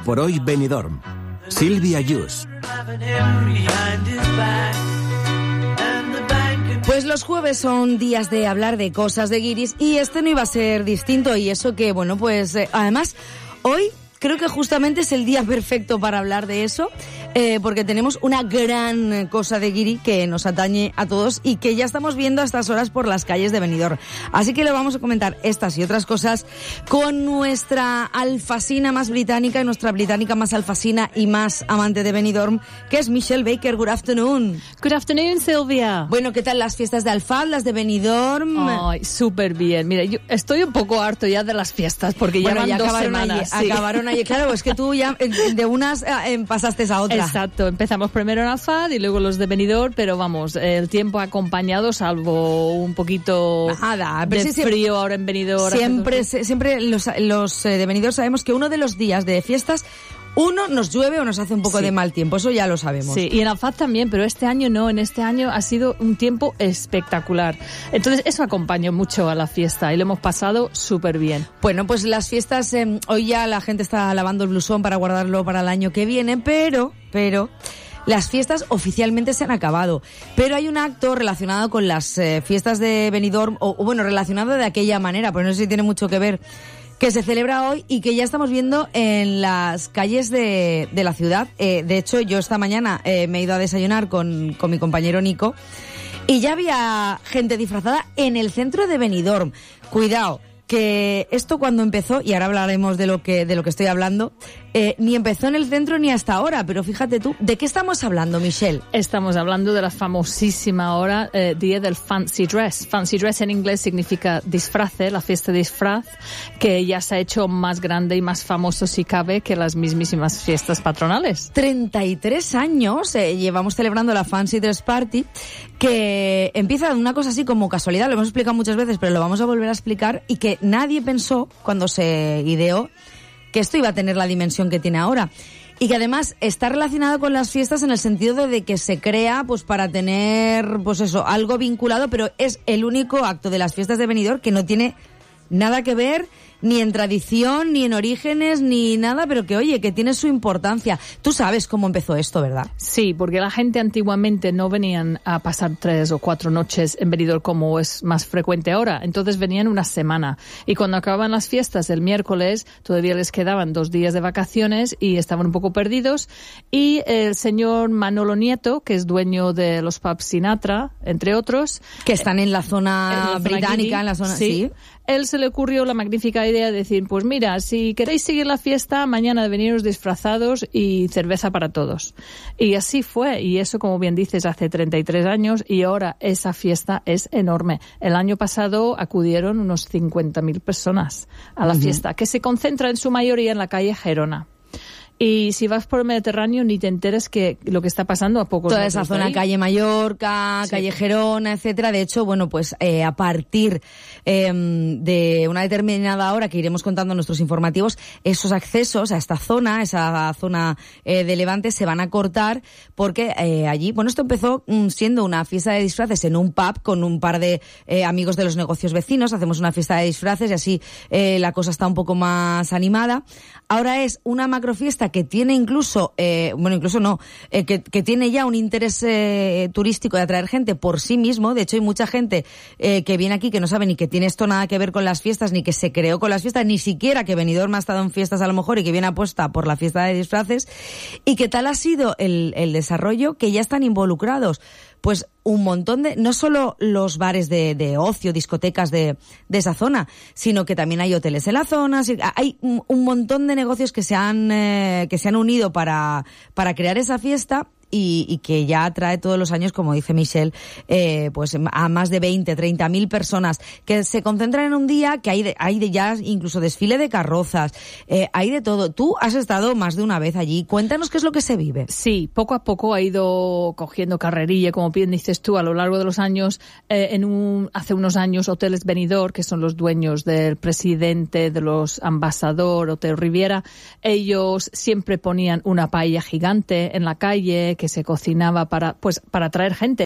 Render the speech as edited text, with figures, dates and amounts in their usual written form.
por hoy Benidorm. Silvia Yus. Pues los jueves son días de hablar de cosas de guiris y este no iba a ser distinto, y eso que, bueno, pues además hoy creo que justamente es el día perfecto para hablar de eso, porque tenemos una gran cosa de guiri que nos atañe a todos y que ya estamos viendo a estas horas por las calles de Benidorm. Así que le vamos a comentar estas y otras cosas con nuestra alfasina más británica y nuestra británica más alfasina y más amante de Benidorm, que es Michelle Baker. Good afternoon. Good afternoon, Silvia. Bueno, ¿qué tal las fiestas de Alfad, las de Benidorm? Ay, súper bien. Mira, yo estoy un poco harto ya de las fiestas porque bueno, llevan ya 2 semanas. Acabaron ayer. Claro, es que tú ya de unas pasaste a otra. Exacto, empezamos primero en Alfad y luego los de Benidorm, pero vamos, el tiempo ha acompañado, salvo un poquito de frío ahora en Benidorm. Siempre los de Benidorm sabemos que uno de los días de fiestas uno nos llueve o nos hace un poco de mal tiempo, eso ya lo sabemos. Sí, y en Alfad también, pero este año no, en este año ha sido un tiempo espectacular. Entonces eso acompañó mucho a la fiesta y lo hemos pasado súper bien. Bueno, pues las fiestas, hoy ya la gente está lavando el blusón para guardarlo para el año que viene, pero las fiestas oficialmente se han acabado. Pero hay un acto relacionado con las fiestas de Benidorm, o bueno, relacionado de aquella manera, pues no sé si tiene mucho que ver, que se celebra hoy y que ya estamos viendo en las calles de la ciudad. De hecho, yo esta mañana me he ido a desayunar con mi compañero Nico y ya había gente disfrazada en el centro de Benidorm. Cuidado, que esto cuando empezó, y ahora hablaremos de lo que estoy hablando, ni empezó en el centro ni hasta ahora, pero fíjate tú, ¿de qué estamos hablando, Michelle? Estamos hablando de la famosísima ahora día del Fancy Dress. Fancy Dress en inglés significa disfrace, la fiesta de disfraz, que ya se ha hecho más grande y más famoso si cabe que las mismísimas fiestas patronales. 33 años llevamos celebrando la Fancy Dress Party, que empieza de una cosa así como casualidad, lo hemos explicado muchas veces, pero lo vamos a volver a explicar, y que nadie pensó cuando se ideó que esto iba a tener la dimensión que tiene ahora. Y que además está relacionado con las fiestas en el sentido de que se crea pues para tener pues eso, algo vinculado, pero es el único acto de las fiestas de Benidorm que no tiene nada que ver ni en tradición, ni en orígenes, ni nada, pero que oye, que tiene su importancia. Tú sabes cómo empezó esto, ¿verdad? Sí, porque la gente antiguamente no venían a pasar 3 o 4 noches en Benidorm como es más frecuente ahora. Entonces venían una semana. Y cuando acababan las fiestas el miércoles, todavía les quedaban 2 días de vacaciones y estaban un poco perdidos. Y el señor Manolo Nieto, que es dueño de los pubs Sinatra, entre otros, que están en la zona británica, en la zona, sí. Él se le ocurrió la magnífica idea de decir, pues mira, si queréis seguir la fiesta, mañana veniros disfrazados y cerveza para todos. Y así fue, y eso, como bien dices, hace 33 años, y ahora esa fiesta es enorme. El año pasado acudieron unos 50.000 personas a la fiesta, que se concentra en su mayoría en la calle Gerona. Y si vas por el Mediterráneo ni te enteres que lo que está pasando a pocos toda esa zona, calle Mallorca, calle Gerona, etcétera. De hecho, bueno, pues a partir de una determinada hora que iremos contando en nuestros informativos, esos accesos a esta zona, esa zona de Levante, se van a cortar porque allí, bueno, esto empezó siendo una fiesta de disfraces en un pub con un par de amigos de los negocios vecinos. Hacemos una fiesta de disfraces y así la cosa está un poco más animada. Ahora es una macrofiesta que tiene incluso, que tiene ya un interés turístico de atraer gente por sí mismo. De hecho, hay mucha gente que viene aquí que no sabe ni que tiene esto nada que ver con las fiestas, ni que se creó con las fiestas, ni siquiera que Benidorm ha estado en fiestas a lo mejor y que viene apuesta por la fiesta de disfraces. ¿Y qué tal ha sido el desarrollo? Que ya están involucrados pues un montón de, no solo los bares de ocio, discotecas de esa zona, sino que también hay hoteles en la zona. Hay un montón de negocios que se han unido para crear esa fiesta. Y que ya atrae todos los años, como dice Michelle, pues a más de 30.000 personas que se concentran en un día, que hay de ya incluso desfile de carrozas, hay de todo. Tú has estado más de una vez allí. Cuéntanos qué es lo que se vive. Sí, poco a poco ha ido cogiendo carrerilla, como bien dices tú, a lo largo de los años. Hace unos años, Hoteles Benidorm, que son los dueños del presidente de los Ambassador, Hotel Riviera, ellos siempre ponían una paella gigante en la calle que se cocinaba para atraer gente.